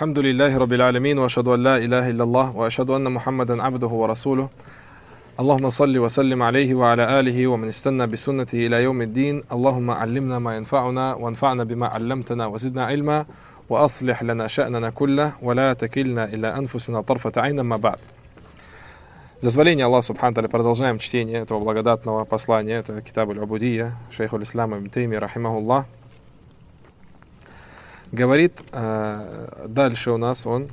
الحمد لله رب العالمين وأشهد أن لا إله إلا الله وأشهد أن محمدا عبده ورسوله اللهم صل وسلم عليه وعلى آله ومن استنى بسنته إلى يوم الدين اللهم علمنا ما ينفعنا وانفعنا بما علمتنا وزدنا علما وأصلح لنا شأننا كله ولا تكلنا إلى أنفسنا طرفة عين ما بعد. С дозволения Аллаха Субхану Тааля продолжаем чтение этого благодатного послания, это Китаб аль-Убудия, шейх аль-Ислам ибн Тайми, рахимахуллах. Говорит дальше у нас он: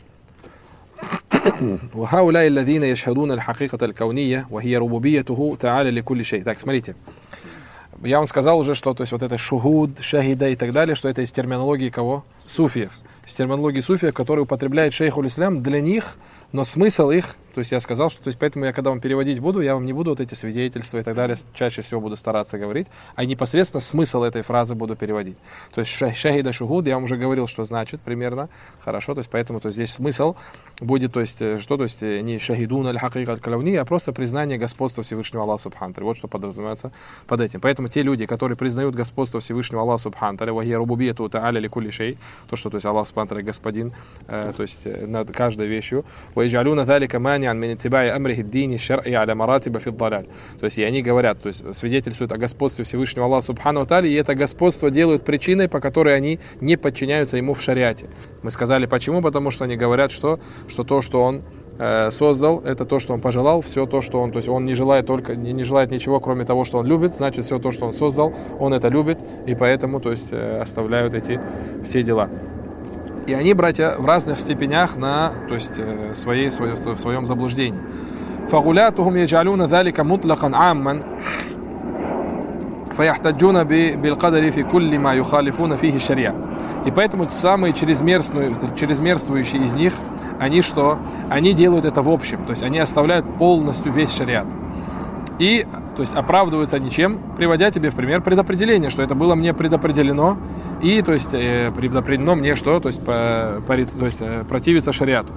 وَهَؤُلَاءِ الَّذِينَ يَشْهَدُونَ الْحَقِيقَةَ الْكَوْنِيَّةَ وَهِيَ رُبُوبِيَّتُهُ تَعَالَى لِكُلِّ شَيْءٍ. Так, смотрите. Я вам сказал уже, что то есть вот это шухуд, шахида и так далее, что это из терминологии кого? Суфиев. Из терминологии суфиев, которые употребляет шейх аль-Ислам для них, но смысл их, то есть я сказал, что то есть поэтому я когда вам переводить буду, я вам не буду вот эти свидетельства и так далее, чаще всего буду стараться говорить, а непосредственно смысл этой фразы буду переводить. То есть шахида шухуд, я вам уже говорил, что значит примерно, хорошо, то есть поэтому то есть здесь смысл будет, то есть что, то есть не шахидун аль-хакика аль-калауни, а просто признание господства Всевышнего Аллаха Субхану Тааля. Вот что подразумевается под этим. Поэтому те люди, которые признают господство Всевышнего Аллаха Субхану Тааля, вахия рубубияту тааля ликулли шей, то, что то есть Аллах Субхану Тааля господин, то есть над каждой вещью, وَيَجْعَلُونَ ذَلِكَ مَانِعًا مِنْ اتِّبَاعِ أَمْرِهِ الدِّينِ الشَّرْعِ عَلَى مَرَاتِبَ فِي الضَّلَالِ. То есть и они говорят, то есть свидетельствуют о господстве Всевышнего Аллаха Субхану Тааля, и это господство делают причиной, по которой они не подчиняются ему в шариате. Мы сказали почему, потому что они говорят, что то, что он создал, это то, что он пожелал, все то, что он, то есть он не желает ничего, кроме того, что он любит, значит все то, что он создал, он это любит, и поэтому, то есть оставляют эти все дела. И они, братья, в разных степенях на, то есть, в своем заблуждении. فَغُلَاتُهُمْ يَجْعَلُونَ ذَلِكَ مُطْلَقًا عَامًا فَيَحْتَجُّونَ بِالْقَدَرِ فِي كُلِّ مَا يُخَالِفُونَ فِيهِ الشَّرِيعَةِ. И поэтому самые чрезмерствующие из них, они что? Они делают это в общем, то есть они оставляют полностью весь шариат. И, то есть, оправдываются они чем? Приводя тебе в пример предопределение, что это было мне предопределено, и, то есть, предопределено мне что? То есть, противиться шариату.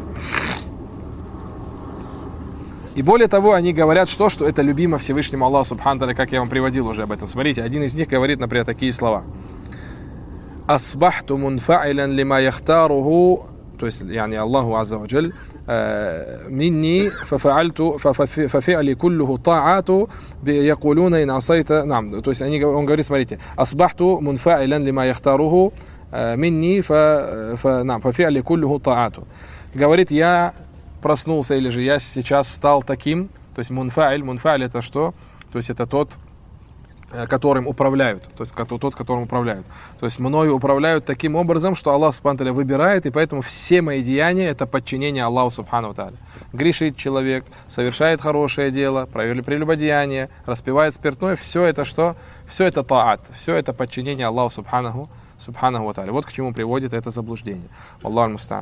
И более того, они говорят, что это любимо Всевышнему Аллаху Субхану Тааля, как я вам приводил уже об этом. Смотрите, один из них говорит, например, такие слова. «Асбахту мунфа'iлян лима яхтаруху», то есть, Аллаху Азза ва Джаль, «Минни фафи'ли куллуху та'ату якулуна ин асайта». То есть, он говорит, смотрите, «Асбахту мунфа'iлян лима яхтаруху минни фафи'ли куллуху та'ату». Говорит, я проснулся, или же я сейчас стал таким, то есть, мунфа'иль это что? То есть, это тот, которым управляют, то есть тот, которым управляют. То есть мною управляют таким образом, что Аллах Субхану Тааля выбирает, и поэтому все мои деяния это подчинение Аллаху Субхану Тааля. Грешит человек, совершает хорошее дело, прелюбодеяние, распивает спиртное, все это что? Все это таат, все это подчинение Аллаху Субханаху Тааля. Вот к чему приводит это заблуждение. Аллаху муста'ан.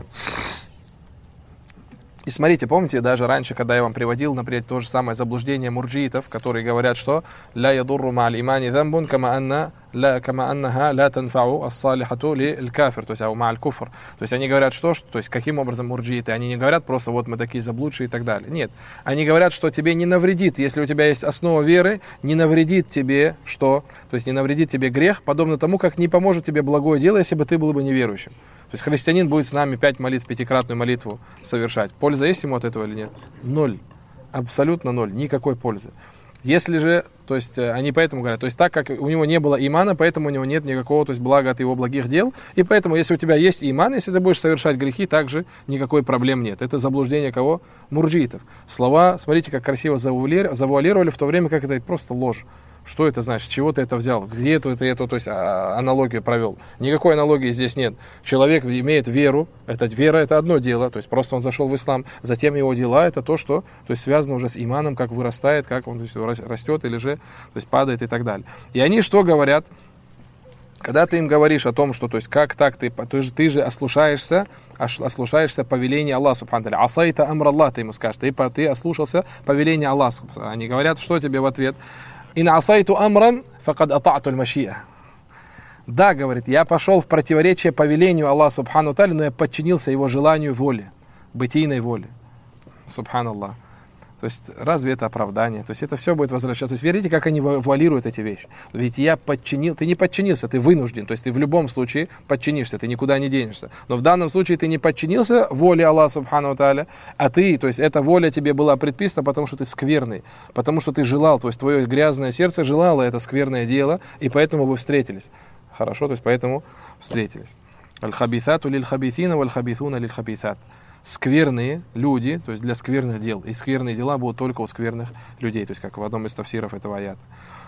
И смотрите, помните, даже раньше, когда я вам приводил, например, то же самое заблуждение мурджиитов, которые говорят, что «ля ядурру ма'аль имани дамбун, кама аннаха ля танфау ас-салихату ли-л-кафир», то есть ма'аль куфр. То есть они говорят, что, то есть каким образом мурджииты? Они не говорят просто «вот мы такие заблудшие» и так далее. Нет. Они говорят, что тебе не навредит, если у тебя есть основа веры, не навредит тебе что? То есть не навредит тебе грех, подобно тому, как не поможет тебе благое дело, если бы ты был бы неверующим. То есть христианин будет с нами 5 молитв, 5-кратную молитву совершать. Польза есть ему от этого или нет? 0. Абсолютно 0. Никакой пользы. Если же, то есть они поэтому говорят, то есть так как у него не было имана, поэтому у него нет никакого, то есть блага от его благих дел, и поэтому если у тебя есть иман, если ты будешь совершать грехи, также никакой проблем нет. Это заблуждение кого? Мурджиитов. Слова, смотрите, как красиво завуалировали, в то время как это просто ложь. Что это значит? С чего ты это взял? Где эту то есть, аналогию провел? Никакой аналогии здесь нет. Человек имеет веру. Вера это одно дело. То есть просто он зашел в ислам. Затем его дела это то, что то есть, связано уже с иманом, как вырастает, как он то есть, растет или же то есть, падает и так далее. И они что говорят? Когда ты им говоришь о том, что то есть, как так, ты же ослушаешься повеления Аллаха Субхану Тааля. Асайта амр Аллах, ты ему скажешь. Ты ослушался повеления Аллаха. Они говорят, что тебе в ответ? «Ин асайту амран, факад ата'ту аль-маши'а». Да, говорит, я пошел в противоречие повелению Аллаха Субхану Тааля, но я подчинился его желанию воли, бытийной воле. Субханаллах. То есть разве это оправдание? То есть это все будет возвращаться. То есть верите, как они вуалируют эти вещи. Ведь я подчинил, ты не подчинился, ты вынужден. То есть ты в любом случае подчинишься, ты никуда не денешься. Но в данном случае ты не подчинился воле Аллаха Субхану Тааля, а ты, то есть эта воля тебе была предписана, потому что ты скверный, потому что ты желал, то есть твое грязное сердце желало это скверное дело, и поэтому вы встретились. Хорошо, то есть поэтому встретились. Аль-хабитату лиль-хабитина валь-хабитуна лиль-хабитат. Скверные люди, то есть для скверных дел. И скверные дела будут только у скверных людей, то есть как в одном из тафсиров этого аята.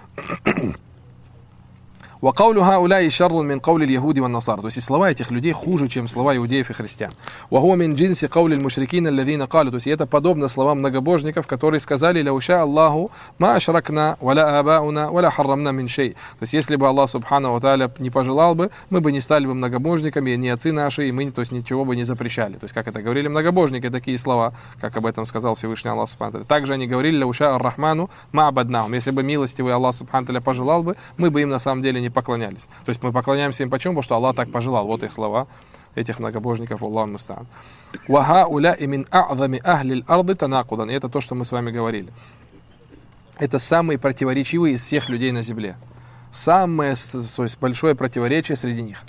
وقول هؤلاء شر من قول اليهود والنصارى. То есть слова этих людей хуже, чем слова иудеев и христиан. وهو من جنس قول المشركين الذين قالوا. То есть это подобно словам многобожников, которые сказали: لو شاء الله ما أشركنا ولا آباؤنا ولا حرمنا من شيء. То есть если бы Аллах Субхану ва Тааля не пожелал бы, мы бы не стали бы многобожниками, ни отцы наши, и мы, то есть ничего бы не запрещали. То есть как это говорили многобожники, такие слова, как об этом сказал Всевышний Аллах Субхану ва Тааля. Также они говорили: لو شاء الرحمن ما عبدناهم. Если бы милостивый Аллах Субхану ва Тааля пожелал бы, мы бы им на самом деле не поклонялись. То есть мы поклоняемся им почему? Потому что Аллах так пожелал. Вот их слова, этих многобожников. Аллаху муста'ан. وَهَؤُلَاءِ مِنْ أَعْظَمِ أَهْلِ الْأَرْضِ تَنَاقُضًا. И это то, что мы с вами говорили. Это самые противоречивые из всех людей на земле. Самое, то есть, большое противоречие среди них.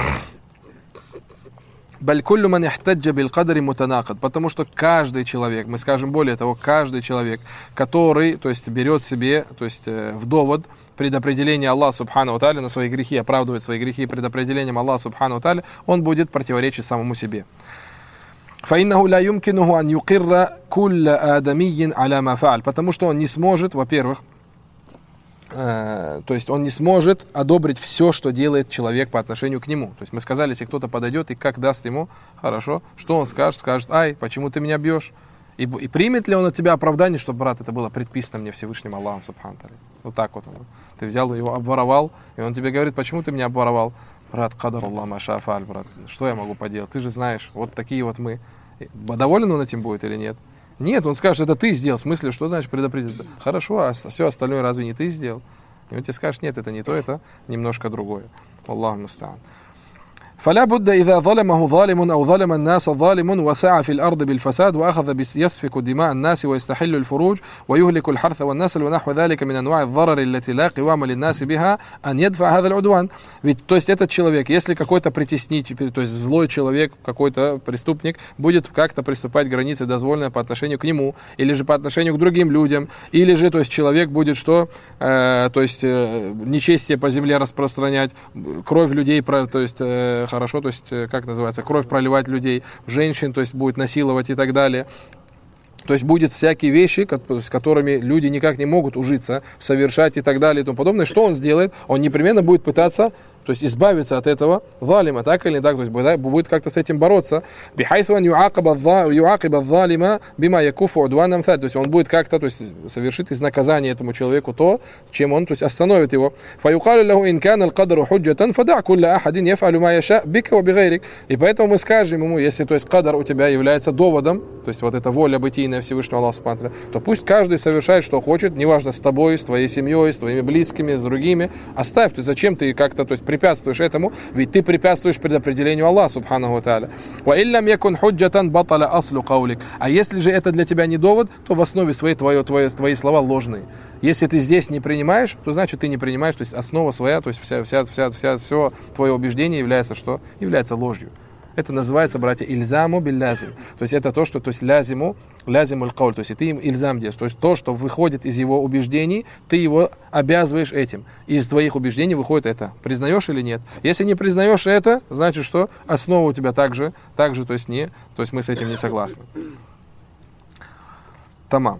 Потому что каждый человек, мы скажем более того, каждый человек, который, то есть, берет себе, то есть, в довод предопределение Аллаха Субхану ва Тааля на свои грехи, оправдывает свои грехи предопределением Аллаха Субхану ва Тааля, он будет противоречить самому себе. فإنه لا يمكنه أن يقر كل آدمي على ما فعل. Потому что он не сможет, во-первых, то есть он не сможет одобрить все, что делает человек по отношению к нему. То есть мы сказали, если кто-то подойдет и как даст ему, хорошо, что он скажет? Скажет: ай, почему ты меня бьешь? И примет ли он от тебя оправдание, что, брат, это было предписано мне Всевышним Аллахом Субхану Тааля? Вот так вот. Ты взял его, обворовал, и он тебе говорит: почему ты меня обворовал? Брат, кадар Аллах ма ша фа'аль, брат, что я могу поделать? Ты же знаешь, вот такие вот мы. Доволен он этим будет или нет? Нет, он скажет: это ты сделал. В смысле, что значит предопределить? Хорошо, а все остальное разве не ты сделал? И он тебе скажет: нет, это не то, это немножко другое. Аллаху муста'ан. فلا بد إذا ظلمه ظالم أو ظلم الناس ظالم وسعى في الأرض بالفساد وأخذ يسفك دماء الناس ويستحل الفروج ويهلك الحرث والنسل ونحو ذلك من أنواع الضرر التي لا قوام للناس بها أن يدفع هذا العدوان. Ведь, то есть этот человек, если какой-то притеснитель, то есть злой человек, какой-то преступник будет как-то приступать к границе дозволенной по отношению к нему, или же по отношению к другим людям, или же, то есть человек будет что, то есть нечестие по земле распространять, кровь людей, то есть хорошо, то есть, как называется, кровь проливать людей, женщин, то есть будет насиловать и так далее. То есть будет всякие вещи, с которыми люди никак не могут ужиться, совершать и так далее и тому подобное. Что он сделает? Он непременно будет пытаться, то есть избавиться от этого залима, так или не так, то есть будет как-то с этим бороться. То есть он будет как-то, то есть совершит из наказания этому человеку то, чем он, то есть остановит его. И поэтому мы скажем ему, если, то есть, кадар у тебя является доводом, то есть вот эта воля бытийная Всевышнего Аллаха Субхану ва Тааля, то пусть каждый совершает, что хочет, неважно, с тобой, с твоей семьей, с твоими близкими, с другими. Оставь, то есть зачем ты как-то, то есть препятствуешь этому, ведь ты препятствуешь предопределению Аллаха Субхану ва Тааля. А если же это для тебя не довод, то в основе своей твои слова ложные. Если ты здесь не принимаешь, то значит ты не принимаешь, то есть основа своя, то есть все твое убеждение является что? Является ложью. Это называется, братья, ильзаму биллязим. То есть это то, что, то есть лязиму аль-кауль, то есть и ты им ильзам делаешь. То есть то, что выходит из его убеждений, ты его обязываешь этим. Из твоих убеждений выходит это. Признаешь или нет? Если не признаешь это, значит, что основа у тебя также, то есть мы с этим не согласны. Тамам.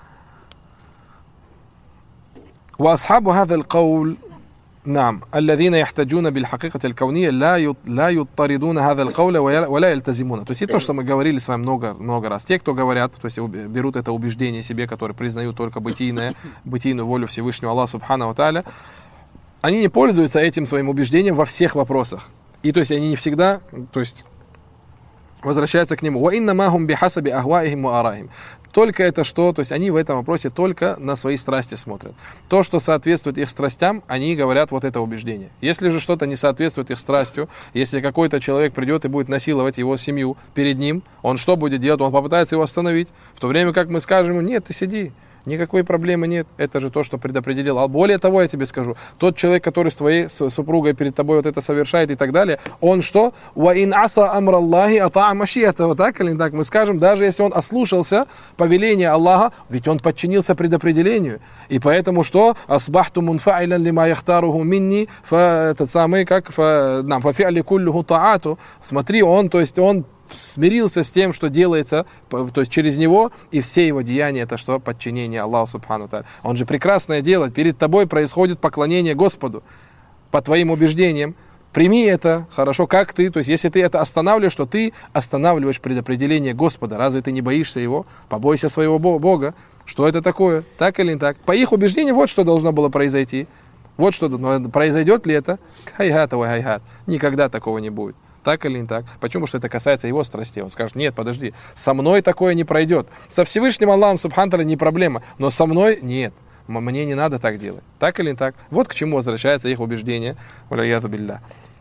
وأصحاب هذا القول نعم الذين يحتجون بالحقيقة الكونية لا يضطردون هذا القول ولا يلتزمون. То есть и то, что мы говорили с вами много раз. Те, кто говорят, то есть берут это убеждение себе, которые признают только бытийную волю Всевышнего Аллаха Субхану ва Тааля, они не пользуются этим своим убеждением во всех вопросах. И то есть они не всегда, то есть возвращаются к нему. وَإِنَّمَا بِحَسَبِ أَهْوَائِهِمْ وَآرَائِهِمْ. Только это что? То есть они в этом вопросе только на свои страсти смотрят. То, что соответствует их страстям, они говорят вот это убеждение. Если же что-то не соответствует их страстью, если какой-то человек придет и будет насиловать его семью перед ним, он что будет делать? Он попытается его остановить. В то время как мы скажем ему: нет, ты сиди. Никакой проблемы нет. Это же то, что предопределил. А более того, я тебе скажу, тот человек, который с твоей супругой перед тобой вот это совершает и так далее, он что? وَإِنْ عَصَى أَمْرَ اللَّهِ أَطَاعَ مَشِيَّتَهُ. Так или не так? Мы скажем, даже если он ослушался повеления Аллаха, ведь он подчинился предопределению. И поэтому что? أَصْبَحْتُ مُنْفَعِلًا لِمَا يَخْتَارُهُ مِنِّي. Этот самый, как فَفِعْلِ كُلُّهُ طَاعَاتُ. Смотри, он смирился с тем, что делается, то есть через него, и все его деяния это что? Подчинение Аллаху Субхану Тааля. Он же прекрасное делает. Перед тобой происходит поклонение Господу по твоим убеждениям. Прими это хорошо, как ты. То есть если ты это останавливаешь, то ты останавливаешь предопределение Господа. Разве ты не боишься его? Побойся своего Бога. Что это такое? Так или не так? По их убеждениям вот что должно было произойти. Вот что произойдет ли это? Хайхат ва хайхат. Никогда такого не будет. Так или не так? Почему? Что это касается его страстей. Он скажет: нет, подожди, со мной такое не пройдет. Со Всевышним Аллахом Субхану Тааля не проблема, но со мной нет. Мне не надо так делать. Так или не так? Вот к чему возвращается их убеждение. Валиязу билля.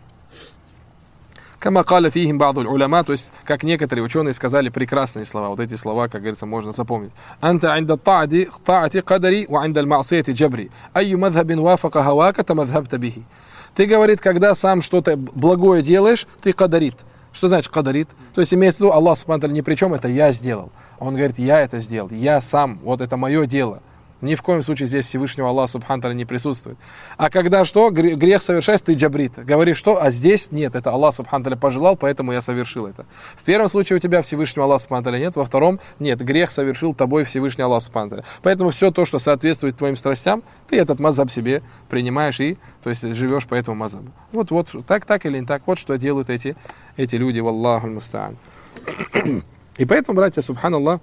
Кама каля фихим ба'ду уляма, то есть, как некоторые ученые сказали прекрасные слова. Вот эти слова, как говорится, можно запомнить. Анта инда та'ати кадари ва инда аль-ма'сияти джабри. Айю мадхабин вафака хавака та мадхабта бихи. Ты, говорит, когда сам что-то благое делаешь, ты кадарит. Что значит кадарит? То есть имеется в виду, Аллах Субхану Тааля ни при чем, это я сделал. Он говорит: я это сделал, я сам, вот это мое дело. Ни в коем случае здесь Всевышнего Аллаха Субхану Тааля не присутствует. А когда что? Грех совершаешь, ты джабрит. Говоришь что? А здесь нет, это Аллах Субхану Тааля пожелал, поэтому я совершил это. В первом случае у тебя Всевышнего Аллаха Субхану Тааля нет, во втором нет, грех совершил тобой Всевышний Аллах Субхану Тааля. Поэтому все то, что соответствует твоим страстям, ты этот мазхаб себе принимаешь и, то есть, живешь по этому мазхабу. Вот, так или не так, вот что делают эти люди, валлаху аль-муста'ан. И поэтому, братья, субханаллах,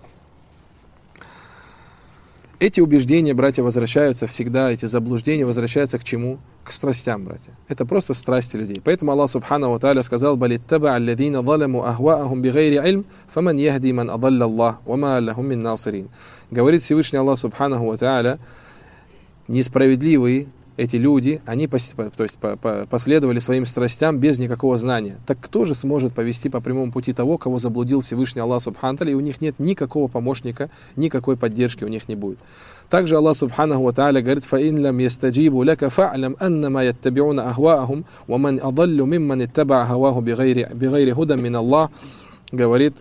эти убеждения, братья, возвращаются всегда, эти заблуждения возвращаются к чему? К страстям, братья. Это просто страсти людей. Поэтому Аллах Субхану ва Тааля сказал: «Балиттаба аллазина заляму ахваахум бигайри илм, фаман яхди ман адалля Аллах, ва ма лахум мин насирин». Говорит Всевышний Аллах Субхану ва Тааля: несправедливые эти люди, они последовали своим страстям без никакого знания. Так кто же сможет повести по прямому пути того, кого заблудил Всевышний Аллах Субхану Тааля, и у них нет никакого помощника, никакой поддержки у них не будет. Также Аллах Субхану ва Тааля говорит: «Фаин лам ястаджибу лака фа'лям аннама яттабиуна ахваахум, ва ман адаллю мимман иттаба'a хаваху бигайри худан мин Аллах». Говорит: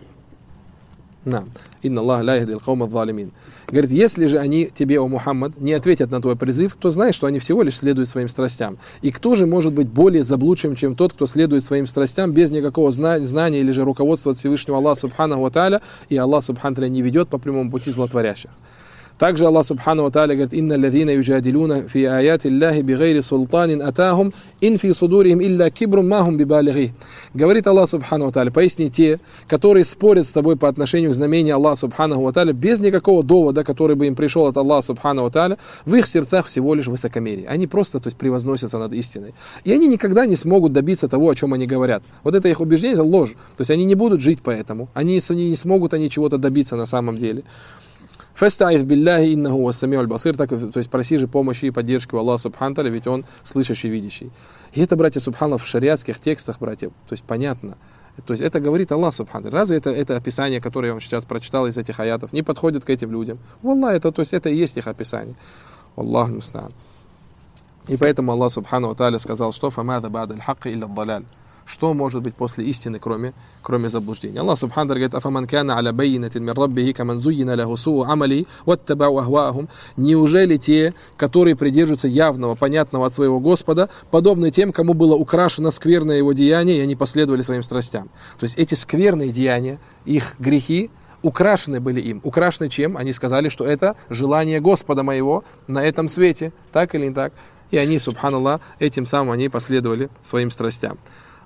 «Инна Аллах ла яхди аль-каума адh-дhalимин». Говорит: если же они тебе, о Мухаммад, не ответят на твой призыв, то знай, что они всего лишь следуют своим страстям. И кто же может быть более заблудшим, чем тот, кто следует своим страстям без никакого знания или же руководства от Всевышнего Аллаха Субхану ва Тааля, и Аллах Субхану Тааля не ведет по прямому пути злотворящих. Также Аллах Субхану ва Тааля говорит: «Инна аллазина юджадилуна фи аяти Аллахи бигайри султанин атахум, ин фи судурихим илля кибрум махум бибалигhi». Говорит Аллах Субхану ва Тааля: поясни, те, которые спорят с тобой по отношению к знамению Аллаха Субхану ва Тааля без никакого довода, который бы им пришел от Аллаха Субхану ва Тааля, в их сердцах всего лишь высокомерие. Они просто, то есть, превозносятся над истиной. И они никогда не смогут добиться того, о чем они говорят. Вот это их убеждение, это ложь. То есть они не будут жить по этому. Они не смогут чего-то добиться на самом деле. «Фаста'иф билляхи иннаху вассами'уль басир», то есть проси же помощи и поддержки у Аллаха Субхану Тааля, ведь Он слышащий, видящий. И это, братья, субханаллах, в шариатских текстах, братья, то есть понятно. То есть это говорит Аллах Субхану Тааля. Разве это описание, которое я вам сейчас прочитал из этих аятов, не подходит к этим людям? Валлах, то есть это и есть их описание. Аллаху муста'ан. И поэтому Аллах Субхану Тааля сказал, что «Фамада ба'да аль-хакки илля ад-даляль». Что может быть после истины, кроме заблуждения? Аллах Субхану Тааля говорит: «Афаман кана аля баййинатин мин раббихи каман зуйина лаху суу амали ваттабау ахваахум». Неужели те, которые придерживаются явного, понятного от своего Господа, подобны тем, кому было украшено скверное его деяние, и они последовали своим страстям? То есть эти скверные деяния, их грехи, украшены были им. Украшены чем? Они сказали, что это желание Господа моего на этом свете. Так или не так? И они, субханаллах, этим самым они последовали своим страстям.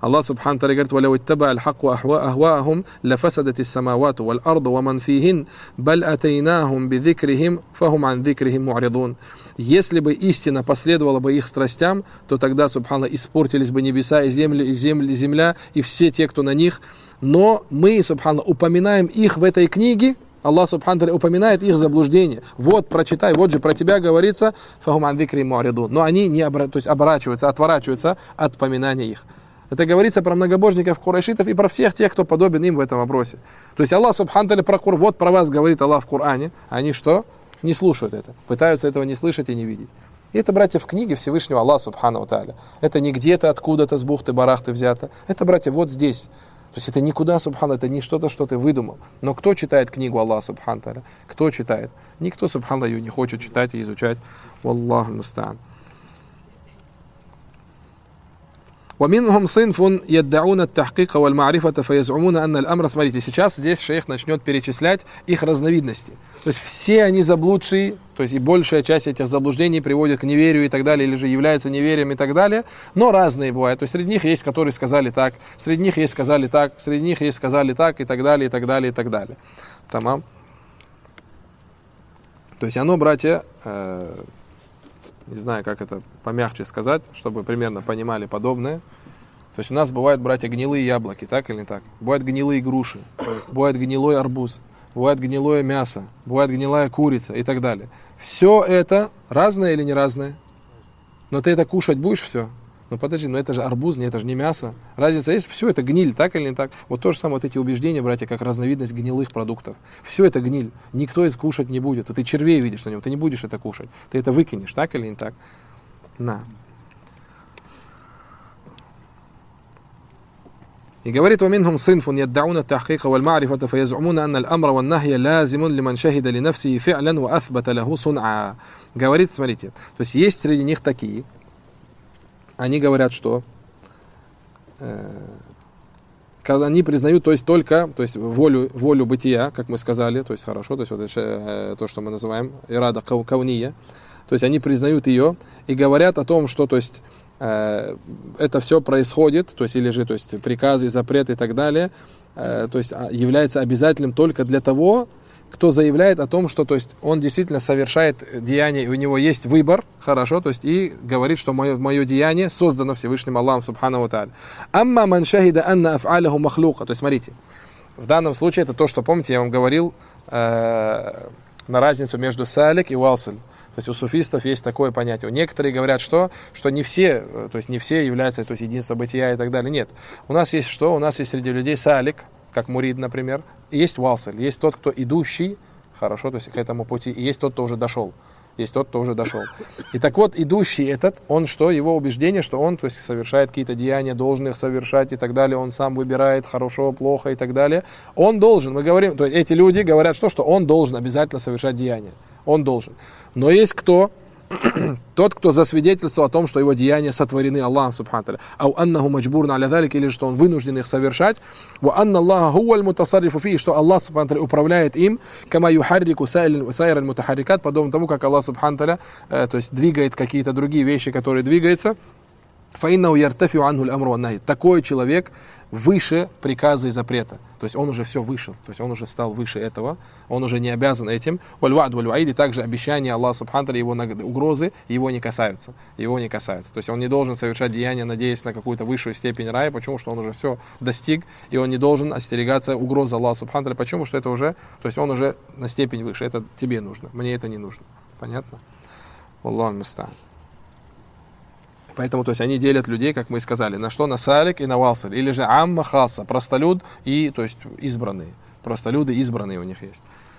Аллах Субхану Тааля говорит: «Валяу иттаба аль-хакку ахваахум лафасадати ас-самавату валь-арду ва ман фихин, баль атайнахум бидзикрихим фахум ан дзикрихим му'ридун». Если бы истина последовала бы их страстям, то тогда, субхана, испортились бы небеса и земля, и все те, кто на них. Но мы, субхана, упоминаем их в этой книге. Аллах Субхану упоминает их заблуждение. Вот, прочитай, вот же про тебя говорится, фахум ан дзикрихим му'ридун. Но они не оборачиваются, отворачиваются от поминания их. Это говорится про многобожников курайшитов и про всех тех, кто подобен им в этом вопросе. То есть Аллах Субхану вот про вас говорит Аллах в Коране. Они что? Не слушают это, пытаются этого не слышать и не видеть. И это, братья, в книге Всевышнего Аллаха Субхану Тааля. Это не где-то, откуда-то, с бухты-барахты взято. Это, братья, вот здесь. То есть это никуда, Субхану, это не что-то, что ты выдумал. Но кто читает книгу Аллаха Субхану Тааля? Кто читает? Никто, Субхану, ее не хочет читать и изучать. Валлаху муста'ан. ومنهم صنف يدعون التحقيق والمعرفة فيزعمون أن الأمر. Смотрите, сейчас здесь шейх начнет перечислять их разновидности. То есть все они заблудшие, то есть и большая часть этих заблуждений приводит к неверию и так далее, или же является неверием и так далее, но разные бывают. То есть среди них есть, которые сказали так, среди них есть сказали так, среди них есть сказали так и так далее, и так далее, и так далее. Тамам. То есть оно, братья, не знаю, как это помягче сказать, чтобы примерно понимали подобное. То есть у нас бывают, братья, гнилые яблоки, так или не так? Бывают гнилые груши, бывает гнилой арбуз, бывает гнилое мясо, бывает гнилая курица и так далее. Все это разное или не разное? Но ты это кушать будешь все? Ну подожди, но это же арбуз, это же не мясо. Разница есть? Все это гниль, так или не так? Вот то же самое, вот эти убеждения, братья, как разновидность гнилых продуктов. Все это гниль. Никто из кушать не будет. Ты червей видишь на нем, ты не будешь это кушать. Ты это выкинешь, так или не так? На. И говорит: «Ваминхум синфун яддауна тахкика валь ма'рифата фаязумуна анна аль-амра ван нахья лазимун лиман шахида ли нафсихи фи'лян ва аthбата лаху сун'a». Говорит, смотрите, то есть есть среди них такие, они говорят, что когда они признают, то есть только, то есть волю бытия, как мы сказали, то есть хорошо, то есть вот это, то, что мы называем ирада кауния, то есть они признают ее и говорят о том, что, то есть это все происходит, то есть или же, то есть приказы, запреты и так далее, то есть является обязательным только для того, кто заявляет о том, что, то есть, он действительно совершает деяние, и у него есть выбор, хорошо, то есть, и говорит, что мое деяние создано Всевышним Аллахом Субхану Тааля. Амма ман шахида анна аф'аляху махлука. То есть, смотрите, в данном случае это то, что, помните, я вам говорил на разницу между салик и василь. То есть у суфистов есть такое понятие. Некоторые говорят, что не все, то есть не все являются, то есть единство бытия и так далее. Нет. У нас есть что? У нас есть среди людей салик, как мурид, например, и есть василь, есть тот, кто идущий, хорошо, то есть к этому пути, и есть тот, кто уже дошел. Есть тот, кто уже дошел. И так вот, идущий этот, он что? Его убеждение, что он, то есть, совершает какие-то деяния, должен их совершать и так далее, он сам выбирает хорошо, плохо и так далее. Он должен, мы говорим, то есть эти люди говорят, что он должен обязательно совершать деяния. Он должен. Но есть кто? Тот, кто засвидетельствовал о том, что его деяния сотворены Аллахом Субхану Тааля. Ау аннаху маджбурна аля залик, или что он вынужден их совершать. Ва анна Аллаха хуа аль-мутасаррифу фи, что Аллах Субхану Тааля управляет им, кама юхаррику сайр аль-мутахаррикат, подобно тому, как Аллах Субхану Тааля, то есть двигает какие-то другие вещи, которые двигаются. Фаиннаху яртафиу анху аль-амру ван нахи. Такой человек выше приказа и запрета. То есть он уже все вышел, то есть он уже стал выше этого, он уже не обязан этим. Валь-ва'д валь-ва'ид, и также обещания Аллаха Субхану Тааля, его угрозы его не касаются. Его не касаются. То есть он не должен совершать деяния, надеясь на какую-то высшую степень рая. Почему? Что он уже все достиг, и он не должен остерегаться угрозы Аллаха Субхану Тааля. Почему? Что это уже, то есть он уже на степень выше. Это тебе нужно, мне это не нужно. Понятно? Аллаху муста'ан. Поэтому, то есть, они делят людей, как мы и сказали, на что? На салик и на василь. Или же амма хаса, простолюд и, то есть, избранные. Простолюды избранные у них есть.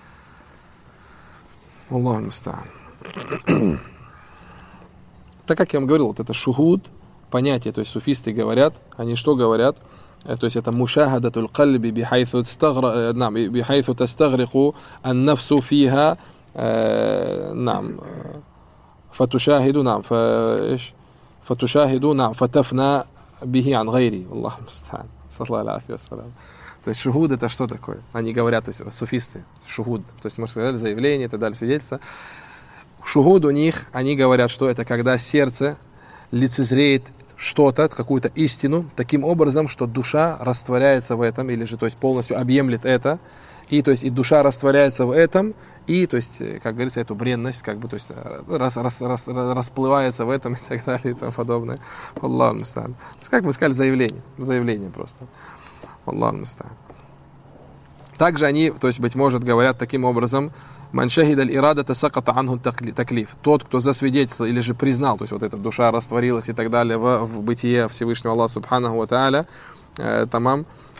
Аллаху муста'ан. Так как я вам говорил, вот это шухуд, понятие, то есть, суфисты говорят, они что говорят? То есть, это мушахадатуль кальби бихайфу тастагрику ан-нафсу фиха фатушахиду фатушахиду фатафна бихи ан гайри. Аллаху муста'ан. Саллаллаху алейхи ва саллям. То есть шухуд это что такое? Они говорят, то есть суфисты, шухуд, то есть мы сказали заявление и так далее, свидетельство. Шухуд у них, они говорят, что это когда сердце лицезреет что-то, какую-то истину, таким образом, что душа растворяется в этом, или же, то есть, полностью объемлет это, и, то есть, и душа растворяется в этом, и, то есть, как говорится, эту бренность, как бы, то есть, расплывается в этом, и так далее, и тому подобное. Аллаху муста'ан. То есть, как мы сказали, заявление просто. Аллаху муста'ан. Также они, то есть, быть может, говорят таким образом: «Ман шахида аль-ирадата саката анху таклиф». Тот, кто засвидетельствовал или же признал, то есть вот эта душа растворилась и так далее в бытие Всевышнего Аллаха Субханаху ва Тааля, тамам,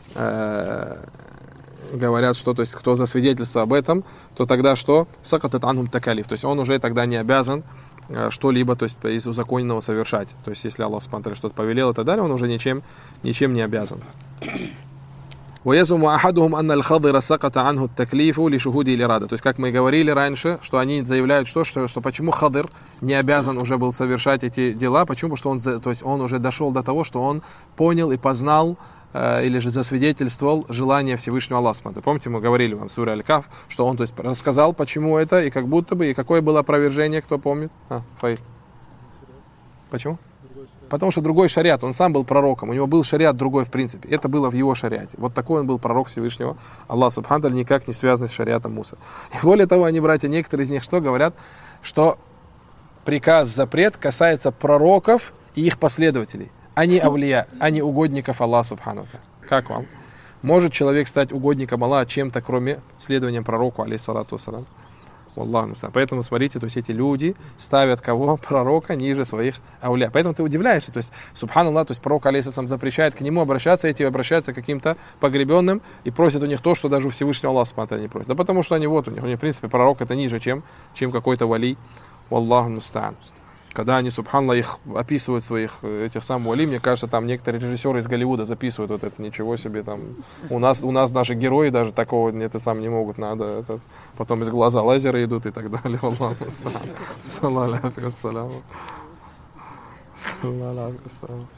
говорят, что, то есть, кто засвидетельствовал об этом, то тогда что? Сакатат анху такалиф. То есть он уже тогда не обязан что-либо, то есть, из узаконенного совершать. То есть если Аллах Субханаху ва Тааля что-то повелел и так далее, он уже ничем не обязан. ويزعم أحدهم أن الخضر سقط عنه التكليف لشهود الإرادة. То есть, как мы говорили раньше, что они заявляют, что почему Хадр не обязан уже был совершать эти дела, почему? Потому что то есть он уже дошел до того, что он понял и познал или же засвидетельствовал желание Всевышнего Аллаха. Помните, мы говорили вам в суре Аль-Каф, что он, то есть, рассказал, почему это, и как будто бы, и какое было опровержение, кто помнит? Фаиль. Почему? Потому что другой шариат, он сам был пророком, у него был шариат другой в принципе, это было в его шариате. Вот такой он был пророк Всевышнего Аллаха Субхану ва Тааля, никак не связан с шариатом Муса. И более того, они, братья, некоторые из них что говорят? Что приказ, запрет касается пророков и их последователей, а не авлия, а не угодников Аллаха Субхану ва Тааля. Как вам? Может человек стать угодником Аллаха чем-то, кроме следования пророку, алейхиссалату вассалям? Аллаху муста'ан. Поэтому, смотрите, то есть эти люди ставят кого? Пророка ниже своих ауля. Поэтому ты удивляешься, то есть, субханаллах, то есть пророк алейхиссалам запрещает к нему обращаться, эти обращаются к каким-то погребенным и просят у них то, что даже у Всевышнего Аллаха субхану не просят. Да потому что они вот у них, в принципе, пророк это ниже, чем какой-то вали. Аллаху муста'ан. Когда они, субханаллах, их описывают своих этих самых вали, мне кажется, там некоторые режиссеры из Голливуда записывают вот это, ничего себе, там, у нас наши герои даже такого это сам не могут, надо, это, потом из глаза лазеры идут и так далее. Аллаху муста'ан. Саллаллаху алейхи вассалям. Саллаллаху алейхи вассалям.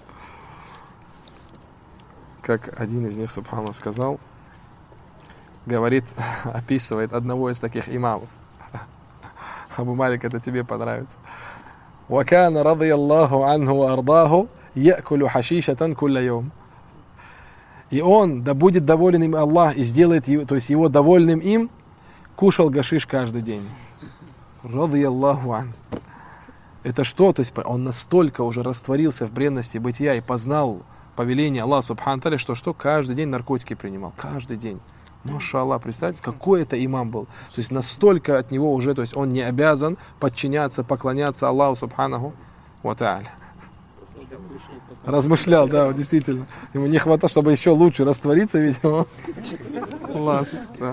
Как один из них, субханаллах, сказал, говорит, описывает одного из таких имамов. Абу Малик, это тебе понравится. وكان رضي الله عنه وأرضاه يأكل حشيشة كل يوم. И он, да будет доволен им Аллах, и сделает, то есть его довольным им, кушал гашиш каждый день. Рады Аллаху ан. Это что? То есть он настолько уже растворился в бренности бытия и познал повеление Аллаха Субхану ва Тааля, что каждый день наркотики принимал. Каждый день. Маша Аллах, представьте, какой это имам был. То есть настолько от него уже, то есть он не обязан подчиняться, поклоняться Аллаху Субханаху ва Тааля. Размышлял, да, действительно. Ему не хватало, чтобы еще лучше раствориться, видимо. Аллах, да.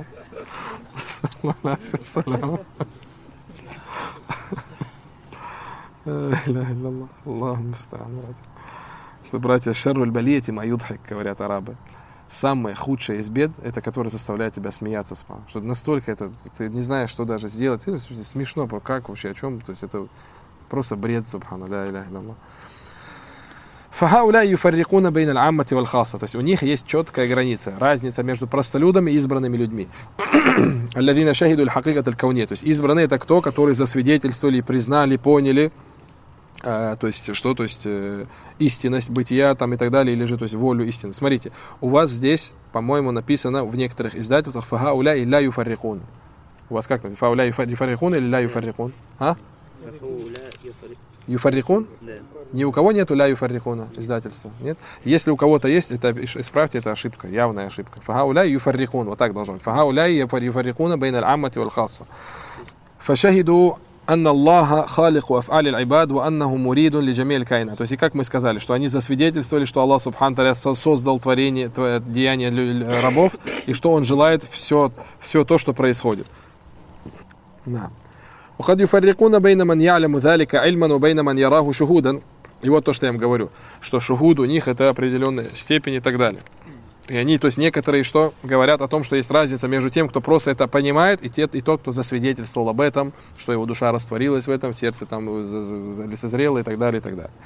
Аллах муста'ан. Братья, шарруль балияти ма юдхик, говорят арабы. Самое худшее из бед, это которое заставляет тебя смеяться. Что настолько это, ты не знаешь, что даже сделать. Смешно, как вообще, о чем. То есть это просто бред, субхану, ля иляха илlallah. Фахауля юфаррикуна бейн аль-аммати валь-хасса. То есть у них есть четкая граница, разница между простолюдами и избранными людьми. Алладина шахиду аль-хакикат аль-кауния. То есть избранные это кто, которые засвидетельствовали, признали, поняли, то есть что, то есть истинность бытия там и так далее, или же, то есть волю истины. Смотрите, у вас здесь, по-моему, написано в некоторых издательствах фахауля и ля юфаррикун. У вас как написано? Фахауля юфаррикун или ля юфаррикун? А? Юфаррикун? Да. Ни у кого нету ля юфаррикуна издательства? Нет? Если у кого-то есть, это исправьте, это ошибка, явная ошибка. Фахауля юфаррикун, вот так должно быть. Фахауля юфаррикуна бейн аль-аммати валь-хасса. Фашахиду анна Аллаха халику аф'али аль-ибад ва аннаху муридун ли джамиль кайна. То есть, и как мы сказали, что они засвидетельствовали, что Аллах Субхану ва Тааля создал творение, деяния рабов, и что Он желает все то, что происходит. Да. وقد يفرقون بين من يعلم ذلك علما وبين من يراه شهودا. И вот то, что я им говорю, что шухуд у них это определенная степень и так далее. И они, то есть некоторые, что говорят о том, что есть разница между тем, кто просто это понимает, и тот, кто засвидетельствовал об этом, что его душа растворилась в этом, в сердце там созрело и так далее, и так далее.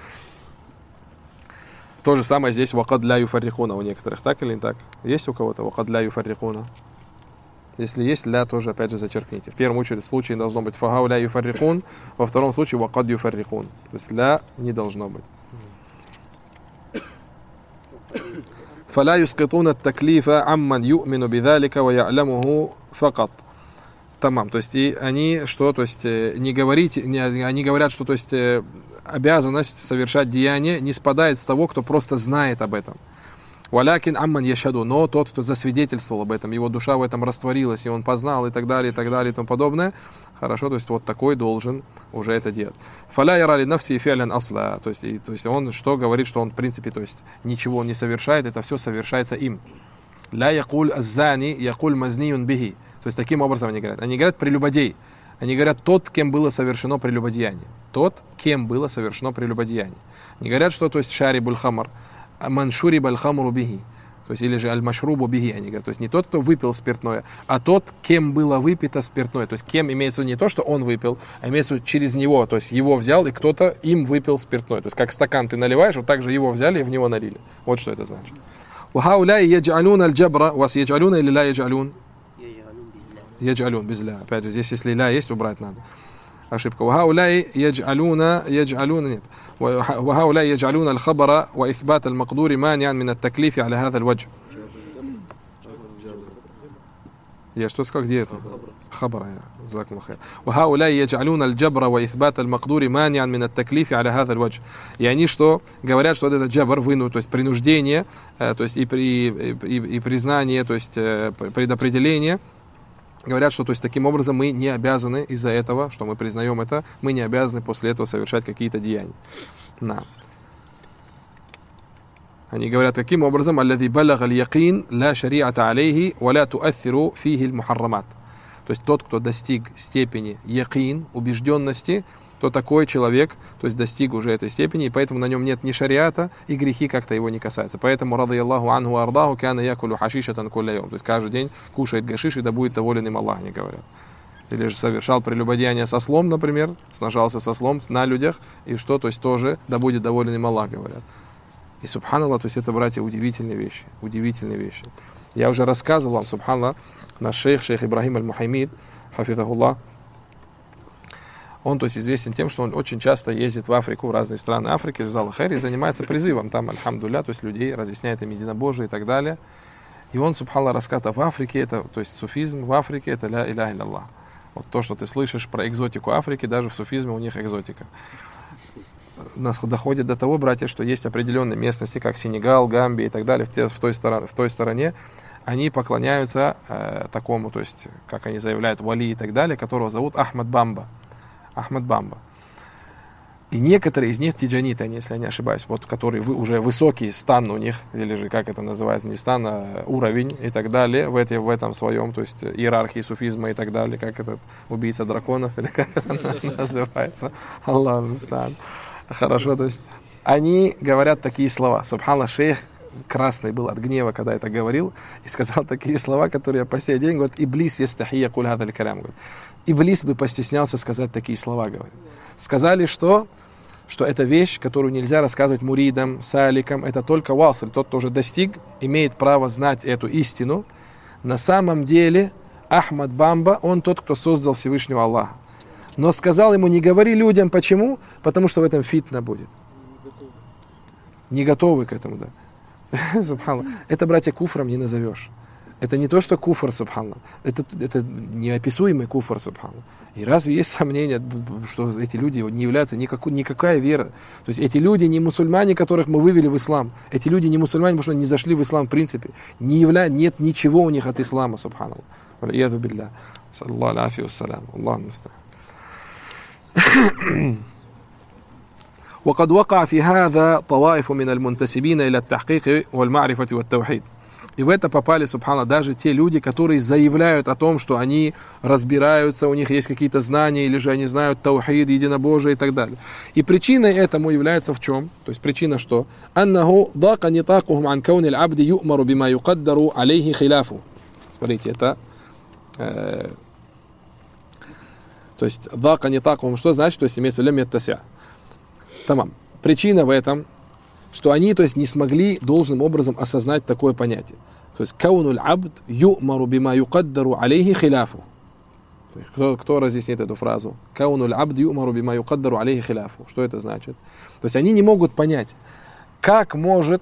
То же самое здесь вакад ля юфаррикуна у некоторых, так или не так? Есть у кого-то вакад ля юфаррикуна? Если есть ля, тоже опять же зачеркните. В первом очередь случае должно быть фагау ля юфаррикун, во втором случае вакад юфаррикун. То есть ля не должно быть. فلا يسقطون التكليف عمن يؤمن بذلك ويعلمه فقط. Тамам. То есть и они что, то есть они говорят, что то есть обязанность совершать деяние не спадает с того, кто просто знает об этом. Валякин амман яшаду, но тот, кто засвидетельствовал об этом, его душа в этом растворилась, и он познал, и так далее, и тому подобное. Хорошо, то есть вот такой должен уже это делать. Фаля ярали нафси фиалян асла, то есть он что говорит, что он в принципе, то есть ничего не совершает, это все совершается им. Ля якуль аззани, якуль мазниюн бихи. То есть таким образом они говорят. Они говорят прелюбодей. Они говорят тот, кем было совершено прелюбодеяние. Тот, кем было совершено прелюбодеяние. Не говорят, что то есть шарибуль хамар, маншури бальхамуру бихи. То есть или же аль-машрубу бихи, они говорят. То есть не тот, кто выпил спиртное, а тот, кем было выпито спиртное. То есть кем имеется в виду не то, что он выпил, а имеется в виду через него. То есть его взял, и кто-то им выпил спиртное. То есть как стакан ты наливаешь, вот так же его взяли и в него налили. Вот что это значит. وهؤلاء يجعلون الجبر وسيجعلون или لا يجعلون يجعلون بزلا. Опять же, здесь если ля есть, убрать надо. Ошибка. وهؤلاء يجعلون нет. وهؤلاء يجعلون الخبر وإثبات المقدور مانعا من التكليف على هذا الوجه. Я что сказал, где это? خبر. جزاكم الله خير. وهؤلاء يجعلون الجبر وإثبات المقدور مانعا من التكليف على هذا الوجه. И они что говорят, что это джабр, то есть принуждение, то есть и признание, то есть предопределение. Говорят, что то есть таким образом мы не обязаны из-за этого, что мы признаем это, мы не обязаны после этого совершать какие-то деяния. На. Они говорят, каким образом الذي بلغ اليقين لا شريعة عليه ولا تؤثر فيه المحرمات. То есть тот, кто достиг степени якин, убежденности, то такой человек, то есть достиг уже этой степени, и поэтому на нем нет ни шариата, и грехи как-то его не касаются. Поэтому радияллаху анху ардаху кяна якулю хашишатан кулля йом. То есть каждый день кушает гашиш, и да будет доволен им Аллах, они говорят. Или же совершал прелюбодеяние со слом, например, сношался со слом на людях, и что, то есть тоже да будет доволен им Аллах, говорят. И субханаллах, то есть это, братья, удивительные вещи. Я уже рассказывал вам, субханаллах, наш шейх Ибрахим аль-Мухаймид, хафизахуллах, он, то есть, известен тем, что он очень часто ездит в Африку, в разные страны Африки, в Зал-Хайр, и занимается призывом там, альхамдулля, то есть людей, разъясняет им единобожие и так далее. И он, субханаллах, рассказывает, в Африке, это, то есть суфизм в Африке, это ля иляха илlallah. Вот то, что ты слышишь про экзотику Африки, даже в суфизме у них экзотика. Нас доходит до того, братья, что есть определенные местности, как Сенегал, Гамбия и так далее, в той стороне, они поклоняются такому, то есть, как они заявляют, вали и так далее, которого зовут Ахмад Бамба. И некоторые из них тиджаниты, если я не ошибаюсь, вот, которые уже высокий стан у них, или же, как это называется, не стан, а уровень и так далее, в этом своем, то есть иерархии суфизма и так далее, как этот убийца драконов, или как это называется. Аллах муста'ан. Хорошо, то есть они говорят такие слова. Субханаллах, шейх красный был от гнева, когда это говорил, и сказал такие слова, которые по сей день говорят, Иблис ястахия куль хадаль карам. Иблис бы постеснялся сказать такие слова, говорят. Сказали, что это вещь, которую нельзя рассказывать муридам, саликам, это только васль, тот, кто уже достиг, имеет право знать эту истину. На самом деле Ахмад Бамба, он тот, кто создал Всевышнего Аллаха. Но сказал ему, не говори людям, почему? Потому что в этом фитна будет. Не готовы к этому, да. Субханаллах. Это, братья, куфром не назовешь. Это не то, что куфр, субханаллах. Это неописуемый куфр, субханаллах. И разве есть сомнение, что эти люди не являются никакая вера? То есть эти люди не мусульмане, которых мы вывели в ислам. Эти люди не мусульмане, потому что они не зашли в ислам в принципе. Нет ничего у них от ислама, субханаллах. Валияду билля. Саллаллаху алейхи вассалям. Аллаху муста'ан. وقد وقع في هذا طوائف من المنتسبين إلى التحقيق والمعرفة والتوحيد. И в это попали, субханаллах, даже те люди, которые заявляют о том, что они разбираются, у них есть какие-то знания, или же они знают таухид, единобожие и так далее. И причиной этому является в чем? То есть причина что? أنه ضاق نطاقهم عن كون العبد يؤمر بما يقدر عليه خلافه. Смотрите, это то есть ضاق نطاقهم, что значит? То есть имеется в виду лям яттася. Тамам. Причина в этом, что они, то есть, не смогли должным образом осознать такое понятие. То есть каунуль абд ю'мару бима юкаддару алейхи хиляфу. Кто разъяснит эту фразу? Каунуль абд ю'мару бима юкаддару алейхи хиляфу. Что это значит? То есть они не могут понять, как может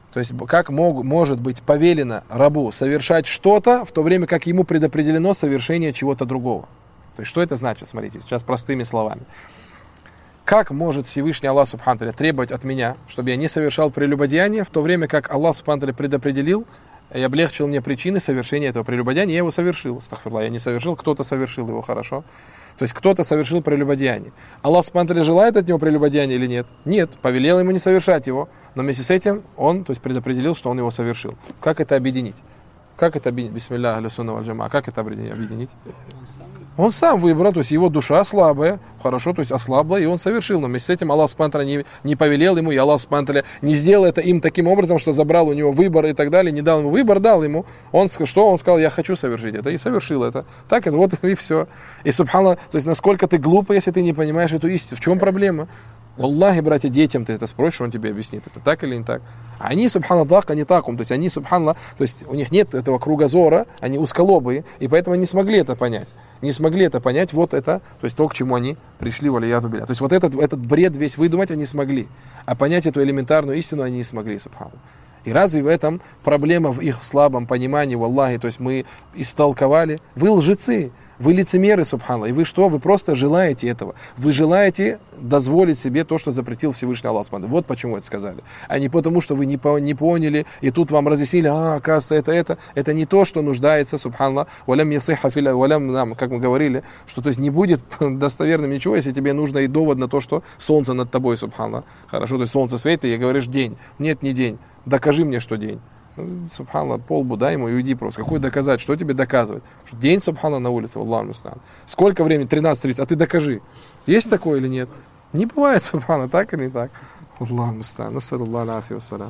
быть повелено рабу совершать что-то, в то время как ему предопределено совершение чего-то другого. То есть что это значит? Смотрите, сейчас простыми словами. Как может Всевышний Аллах Субхану ва Тааля требовать от меня, чтобы я не совершал прелюбодеяние, в то время как Аллах Субхану ва Тааля предопределил и облегчил мне причины совершения этого прелюбодеяния, я его совершил. Астагфируллах, я не совершил, кто-то совершил его, хорошо. То есть кто-то совершил прелюбодеяние. Аллах Субхану ва Тааля желает от него прелюбодеяния или нет? Нет, повелел ему не совершать его, но вместе с этим он, то есть предопределил, что он его совершил. Как это объединить? Как это объединить? Бисмиллах, ахлю сунна валь джамаа. Как это объединить? Он сам выбрал, то есть его душа слабая, хорошо, то есть ослабла, и он совершил. Но вместе с этим Аллах Субхану ва Тааля не повелел ему, и Аллах Субхану ва Тааля не сделал это им таким образом, что забрал у него выбор и так далее, не дал ему выбор, дал ему. Он сказал, я хочу совершить это, и совершил это. Так это вот и все. И субханаллах, то есть насколько ты глупый, если ты не понимаешь эту истину. В чем проблема? Аллахи, братья, детям ты это спросишь, он тебе объяснит, это так или не так. Они, субханаллах, они такум, то есть они, субханаллах, то есть у них нет этого кругозора, они узколобые, и поэтому они не смогли это понять. Не смогли это понять, вот это, то есть то, к чему они пришли, валиязу билля. То есть вот этот бред весь выдумать они смогли, а понять эту элементарную истину они не смогли, субханаллах. И разве в этом проблема в их слабом понимании, валлахи, то есть мы истолковали, вы лжецы. Вы лицемеры, субханаллах, и вы что? Вы просто желаете этого. Вы желаете дозволить себе то, что запретил Всевышний Аллах субханаллах. Вот почему это сказали. А не потому, что вы не поняли, и тут вам разъяснили, оказывается, это не то, что нуждается, субханаллах, валям ясиха филя, валям, как мы говорили, что то есть не будет достоверным ничего, если тебе нужно и довод на то, что солнце над тобой, субханаллах. Хорошо, то есть солнце светит, и говоришь день. Нет, не день. Докажи мне, что день. Субханаллах, полбу дай ему и уйди просто. Какой доказать? Что тебе доказывать? Что день, субханаллах, на улице, Аллаху муста'ан. Сколько времени? 13:30. А ты докажи. Есть такое или нет? Не бывает, субханаллах, так или не так? Аллаху муста'ан. Нассалаллаху алейхи вассалям.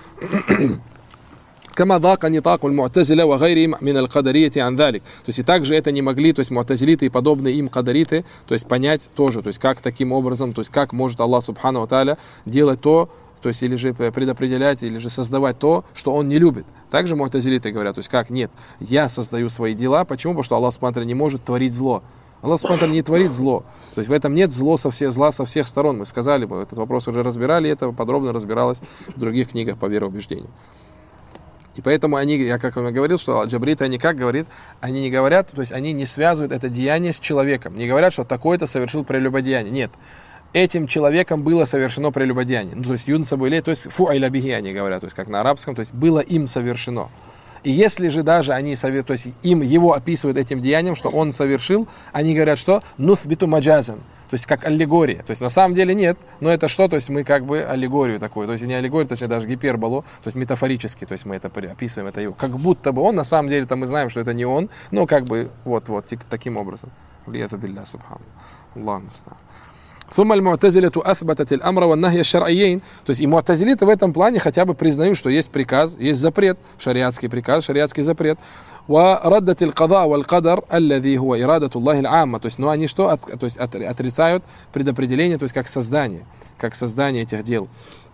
Кама дака нитаку аль-му'тазиля ва гайрихим мин аль-кадарияти ан далик. То есть и также это не могли, то есть му'тазилиты и подобные им кадариты, то есть понять тоже, то есть как таким образом, то есть как может Аллах Субхану ва Тааля делать то есть или же предопределять, или же создавать то, что он не любит. Также му'тазилиты говорят, то есть как? Нет, я создаю свои дела. Почему? Потому что Аллах Субхану ва Тааля не может творить зло. Аллах Субхану ва Тааля не творит зло. То есть в этом нет зла со всех сторон. Мы сказали, мы этот вопрос уже разбирали, это подробно разбиралось в других книгах по вероубеждению. И поэтому они, я как вам говорил, что джабриты, они как говорят, они не говорят, то есть они не связывают это деяние с человеком. Не говорят, что такой-то совершил прелюбодеяние. Нет. Этим человеком было совершено прелюбодеяние. Ну, то есть юнсабуилей, то есть фу'айля бихи, они говорят, то есть как на арабском, то есть было им совершено. И если же даже они, то есть им его описывают этим деянием, что он совершил, они говорят, что нуфбиту маджазан, то есть как аллегория. То есть на самом деле нет, но это что? То есть мы как бы аллегорию такую, то есть не аллегорию, точнее даже гиперболу, то есть метафорически, то есть мы это описываем, это его. Как будто бы он, на самом деле-то мы знаем, что это не он, но как бы вот таким образом. Аллаху билля субхану. Аллаху муста'ан. ثم المعتزلة أثبتت الأمر والنهي الشرعيين. То есть и му'тазилиты в этом плане хотя бы признают, что есть приказ, есть запрет, шариатский приказ, шариатский запрет. وردت القضاء والقدر الذي هو إرادة الله العامة. То есть, но они что? То есть отрицают предопределение, то есть как создание этих дел.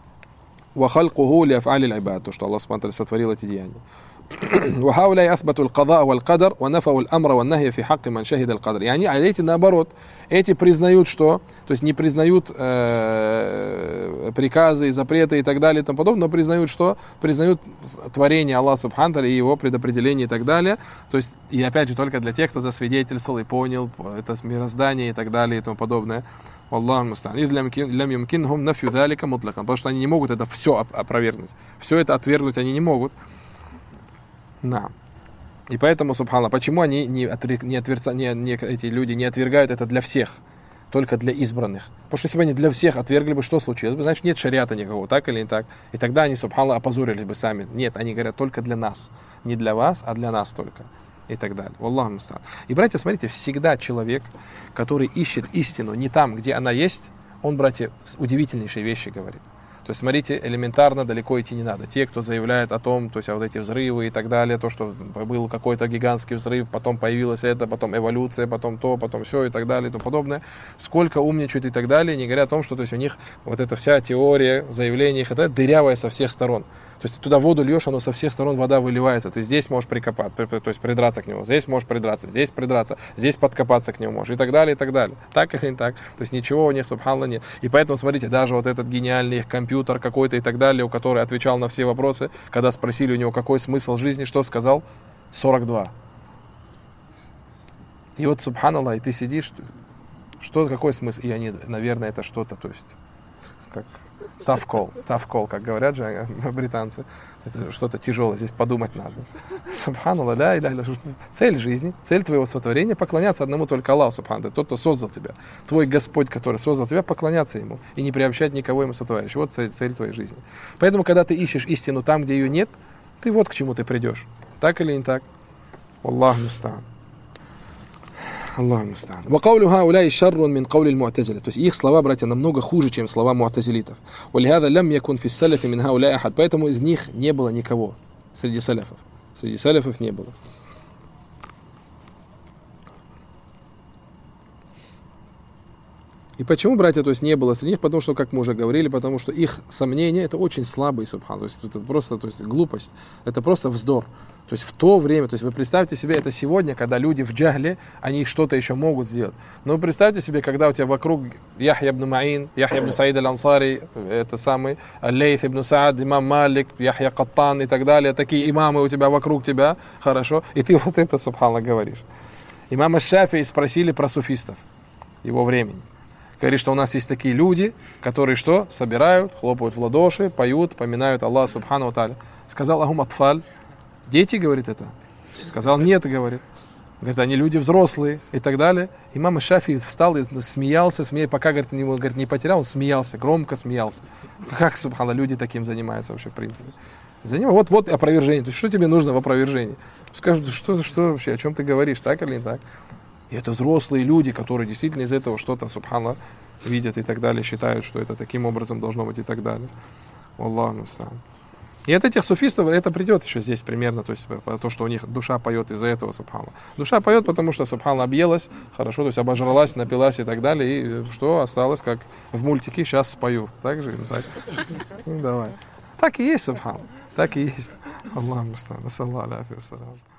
وخلقه لأفعال العباد. То, что Аллах Субхану ва Тааля сотворил эти деяния. وهؤلاء أثبتوا القضاء والقدر ونفوا الأمر والنهي في حق من شهد القدر. И они, эти наоборот, эти признают что? То есть не признают приказы, запреты и так далее и тому подобное, но признают что? Признают творение Аллаха Субхану ва Тааля и его предопределение и так далее. То есть, и опять же, только для тех, кто засвидетельствовал и понял это мироздание и так далее и тому подобное. Аллаху муста'ан. Лям юмкинхум нафью залика мутлакан. Потому что они не могут это все опровергнуть. Все это отвергнуть они не могут. Да. И поэтому, субханаллах, почему они эти люди не отвергают это для всех, только для избранных? Потому что если бы они для всех отвергли бы, что случилось бы? Значит, нет шариата никакого, так или не так? И тогда они, субханаллах, опозорились бы сами. Нет, они говорят только для нас. Не для вас, а для нас только. И так далее. Аллаху муста'ан. И, братья, смотрите, всегда человек, который ищет истину не там, где она есть, он, братья, удивительнейшие вещи говорит. То есть, смотрите, элементарно далеко идти не надо. Те, кто заявляет о том, то есть, вот эти взрывы и так далее, то, что был какой-то гигантский взрыв, потом появилось это, потом эволюция, потом то, потом все и так далее и тому подобное. Сколько умничают и так далее, не говоря о том, что то есть, у них вот эта вся теория, заявление их, это дырявая со всех сторон. То есть, туда воду льешь, оно со всех сторон вода выливается. Ты здесь можешь прикопать, то есть, придраться к нему, здесь можешь придраться, здесь подкопаться к нему можешь и так далее, и так далее. Так или не так? То есть, ничего у них, субханаллах, нет. И поэтому, смотрите, даже вот этот гениальный их компьютер какой-то и так далее, у которого отвечал на все вопросы, когда спросили у него, какой смысл жизни, что сказал? 42. И вот, субханаллах, и ты сидишь, какой смысл? И они, наверное, это что-то, то есть, как tough call, как говорят же британцы. Это что-то тяжелое, здесь подумать надо. Субханаллах, ля иля илля. Цель жизни, цель твоего сотворения — поклоняться одному только Аллаху, субханаллах. Тот, кто создал тебя. Твой Господь, который создал тебя, поклоняться Ему и не приобщать никого Ему сотворяющего. Вот цель твоей жизни. Поэтому, когда ты ищешь истину там, где ее нет, ты вот к чему ты придешь. Так или не так? Аллаху муста'ан. Аллаху муста'ан. Ва каулю хауляи шаррун мин каули аль-му'тазиля. То есть их слова, братья, намного хуже, чем слова му'тазилитов. Ва лихаза лям якун фис салафи мин хауляи ахад. Поэтому из них не было никого среди салафов. Среди салафов не было. И почему, братья, то есть не было среди них? Потому что, как мы уже говорили, потому что их сомнения — это очень слабые, субхан. То есть это просто, то есть глупость, это просто вздор. То есть в то время, то есть вы представьте себе это сегодня, когда люди в джахле, они что-то еще могут сделать. Но вы представьте себе, когда у тебя вокруг Яхья ибн Ма'ин, Яхья ибн Саид аль-Ансари, это самый, Лейth ибн Саад, имам Малик, Яхья Каттан и так далее, такие имамы у тебя вокруг тебя, хорошо, и ты вот это, субханаллах, говоришь. Имама Шафии спросили про суфистов его времени. Говорит, что у нас есть такие люди, которые что? Собирают, хлопают в ладоши, поют, поминают Аллаха субхану ва тааля. Сказал ахум атфаль. Дети, говорит, это? Сказал, нет, говорит. Говорит, они люди взрослые и так далее. Имам Шафии встал и смеялся, пока, говорит, не потерял, он смеялся, громко смеялся. Как, субханаллах, люди таким занимаются вообще, в принципе? Вот опровержение. То есть, что тебе нужно в опровержении? Скажут, что вообще, о чем ты говоришь, так или не так? И это взрослые люди, которые действительно из этого что-то, субханаллах, видят и так далее, считают, что это таким образом должно быть и так далее. Аллаху муста'ан. И от этих суфистов это придет еще здесь примерно, то есть то, что у них душа поет из-за этого, субханаллах. Душа поет, потому что, субханаллах, объелась, хорошо, то есть обожралась, напилась и так далее, и что осталось, как в мультике, сейчас спою. Так же? Так? Ну, давай. Так и есть, субханаллах, так и есть. Аллаху муста'ан.